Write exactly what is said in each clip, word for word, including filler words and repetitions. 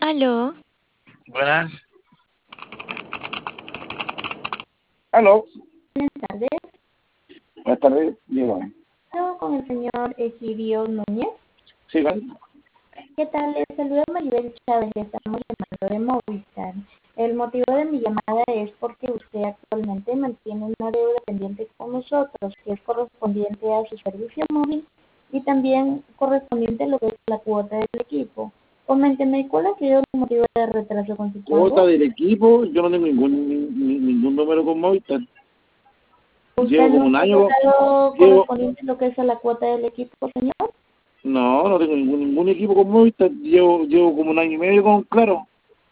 Aló. Buenas. Aló. Buenas tardes. Buenas tardes. Dígame. Hablo con el señor Egidio Núñez. Sí, ¿vale? ¿Qué tal? Les saluda Maribel Chávez, le estamos llamando de Movistar. El motivo de mi llamada es porque usted actualmente mantiene una deuda pendiente con nosotros, que es correspondiente a su servicio móvil y también correspondiente a lo que es la cuota del equipo. Coménteme, ¿cuál ha sido el motivo de retraso con su pago? Cuota del equipo, yo no tengo ningún ni- ni- ningún número con Movistar. ¿Usted Llevo como un nunca ha año. pagado Llevo, correspondiente a lo que es a la cuota del equipo, señor? no, no tengo ningún, ningún equipo con Movistar. Llevo, llevo como un año y medio con Claro.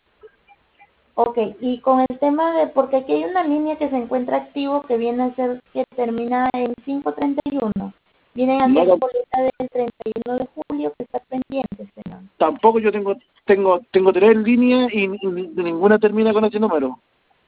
Ok, y con el tema de, porque aquí hay una línea que se encuentra activo que viene a ser, que termina en cinco treinta y uno. Viene a No, ser tam- boleta del treinta y uno de julio que está pendiente, señor. tampoco yo tengo tengo tengo tres líneas y, y ni- ninguna termina con ese número.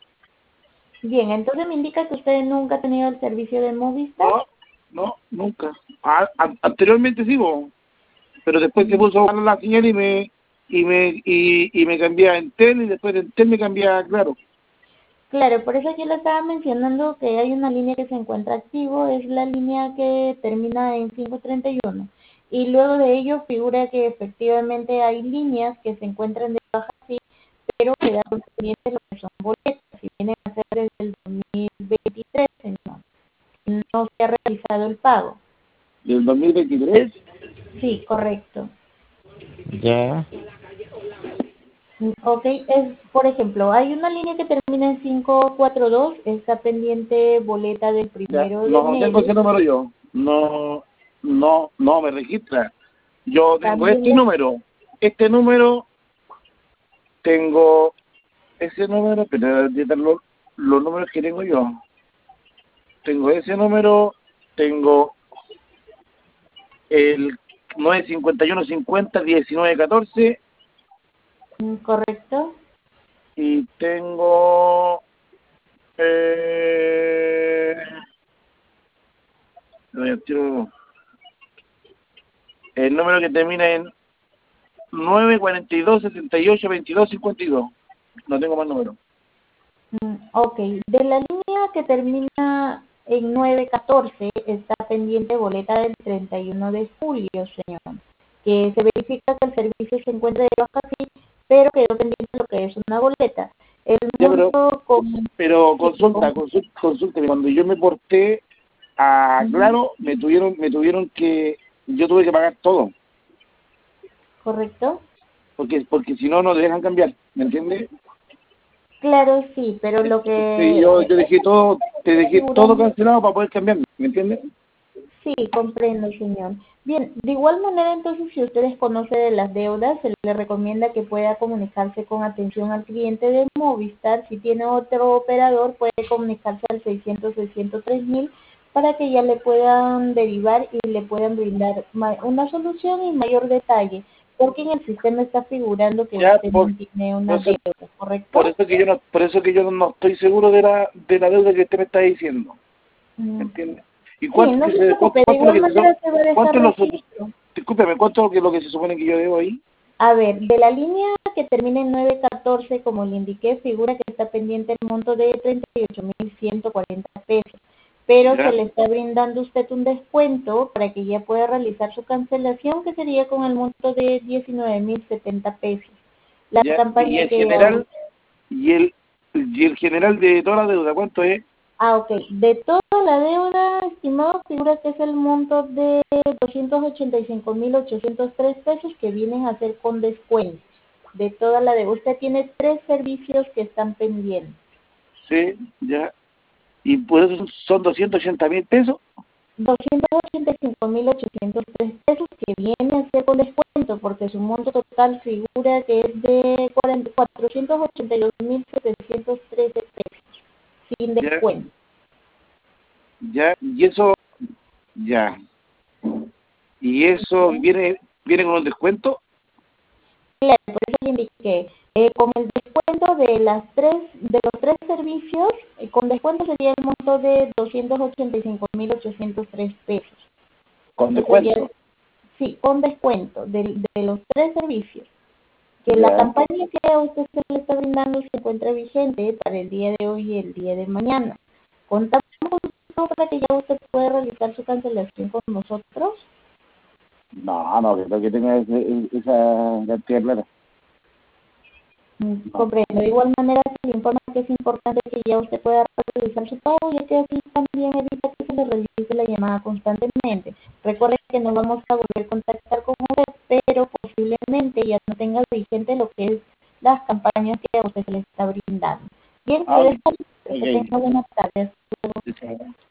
Bien, entonces me indica que usted nunca ha tenido el servicio de Movistar. No, no, nunca. A- a- anteriormente sí, bo, pero después se Mm, puso a la señal y me y me y, y me cambié a Entel y después de Entel me cambié a Claro. Claro, por eso yo le estaba mencionando que hay una línea que se encuentra activo, es la línea que termina en cinco treinta y uno. Y luego de ello figura que efectivamente hay líneas que se encuentran de baja, sí, pero quedaron pendientes lo que son boletas, y vienen a ser desde el dos mil veintitrés, señor. No se ha realizado el pago. Del dos mil veintitrés. Sí, correcto. Ya. Mm, Ok, es, por ejemplo, hay una línea que termina en cinco cuatro dos, está pendiente boleta del Ya, primero de no tengo enero. ese número yo. No, no, no me registra. Yo tengo También este le número. Este número, tengo ese número, pero de los, los números que tengo yo. Tengo ese número, tengo el nueve cinco uno cincuenta diecinueve catorce Mm, correcto. y tengo eh, no, yo tiro- el número que termina en nueve cuarenta y dos setenta y ocho veintidós cincuenta y dos. No tengo más números. Mm, ok, de la línea que termina en nueve catorce está pendiente boleta del treinta y uno de julio, señor. Que se verifica que el servicio se encuentra de baja, sí, pero quedó pendiente lo que es una boleta. El Ya, pero, monto con... pero Sí, consulta, con- consulta, consulta. Cuando yo me porté a Ujú, Claro, me tuvieron, me tuvieron que, yo tuve que pagar todo, correcto. porque, porque si no, no te dejan cambiar, ¿me entiendes? Claro, sí, pero lo Sí, que... yo, yo dejé todo, te dejé todo Asegurando. cancelado para poder cambiarme, ¿me entiendes? Sí, comprendo, señor. Bien, de igual manera, entonces, si usted desconoce de las deudas, se le recomienda que pueda comunicarse con atención al cliente de Movistar. Si tiene otro operador, puede comunicarse al seiscientos seiscientos tres mil para que ya le puedan derivar y le puedan brindar ma- una solución y mayor detalle, porque en el sistema está figurando que Ya, usted por, mantiene por una eso, deuda, por ¿correcto? eso que yo no, por eso que yo no estoy seguro de la, de la deuda que usted me está diciendo, ¿me Mm, entiendes? ¿Y Sí, cuánto, no que se se, cuánto, preocupe, de cuánto es igual lo que se, manera se va a dejar cuánto es lo, registro. discúlpeme, cuánto es lo que se supone que yo debo ahí? A ver, de la línea que termina en nueve catorce, como le indiqué, figura que está pendiente el monto de treinta y ocho mil ciento cuarenta pesos, pero se Ya, le está brindando a usted un descuento para que ya pueda realizar su cancelación, que sería con el monto de diecinueve mil setenta pesos. La ya, y campaña el que aún... general, y el, y el general de toda la deuda, ¿cuánto es? Ah, ok. De toda la deuda, estimado, figura que es el monto de doscientos ochenta y cinco mil ochocientos tres pesos que vienen a ser con descuento. De toda la deuda. Usted tiene tres servicios que están pendientes. Sí, ya, y por eso son doscientos ochenta mil pesos. doscientos ochenta y cinco mil ochocientos tres pesos que viene a ser con descuento porque su monto total figura que es de cuatrocientos ochenta y dos mil setecientos trece pesos sin Ya, descuento. ya, y eso, ya, y eso ¿Ok? viene, viene con un descuento. Claro, por eso le indiqué, eh, con el descuento de las tres, de los tres servicios, eh, con descuento sería el monto de doscientos ochenta y cinco mil ochocientos tres pesos. Con Ese sería, descuento. sí, con descuento de, de los tres servicios, que la Ya. campaña que a usted se le está brindando se encuentra vigente para el día de hoy y el día de mañana. Contamos con todo para que ya usted pueda realizar su cancelación con nosotros. No, no, que lo que tenga es, es- esa cantidad de plata. Mm, No. Comprendo. De igual manera, se le informa que es importante que ya usted pueda realizar su pago, ya que así también evita que se le realice la llamada constantemente. Recuerde que nos vamos a volver a contactar con usted, pero posiblemente ya no tenga vigente lo que es las campañas que a usted se le está brindando. Bien, Ah, le ok. dejo que Ok. tenga buenas tardes. Chao.